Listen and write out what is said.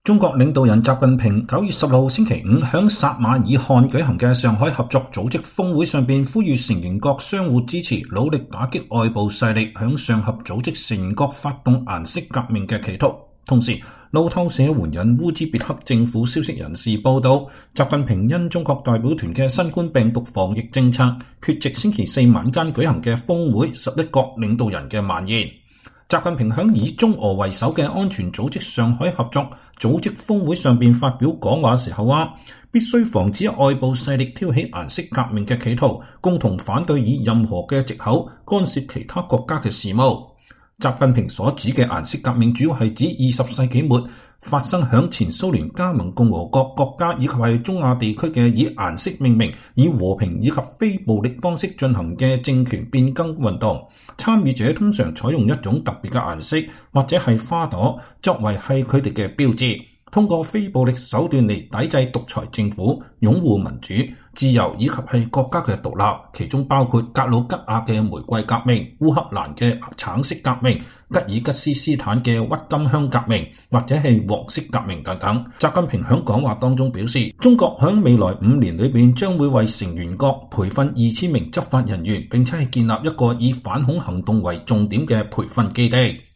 中國領導人習近平9月10號星期五響撒馬爾罕舉行嘅上海合作組織峰會上邊，呼籲成員國相互支持，努力打擊外部勢力響上合組織成員國發動顏色革命嘅企圖。同時，路透社援引烏茲別克政府消息人士報道，習近平因中國代表團嘅新冠病毒防疫政策，缺席星期四晚間舉行嘅峰會11國領導人嘅晚宴。習近平響以中俄為首嘅安全組織上海合作組織峰會上邊發表講話時候話，必須防止外部勢力挑起顏色革命嘅企圖，共同反對以任何嘅藉口干涉其他國家嘅事務。習近平所指嘅顏色革命主要係指20世紀末發生響前蘇聯加盟共和國國家以及係中亞地區嘅以顏色命名、以和平以及非暴力方式進行嘅政權變更運動。參與者通常採用一種特別嘅顏色或者係花朵作為係佢哋嘅標誌，通過非暴力手段嚟抵制獨裁政府，擁護民主、自由以及係國家嘅獨立，其中包括格魯吉亞嘅玫瑰革命、烏克蘭嘅橙色革命、吉爾吉斯斯坦嘅鬱金香革命或者係黃色革命等等。習近平喺講話當中表示，中國喺未來5年裏邊將會為成員國培訓2000名執法人員，並且係建立一個以反恐行動為重點嘅培訓基地。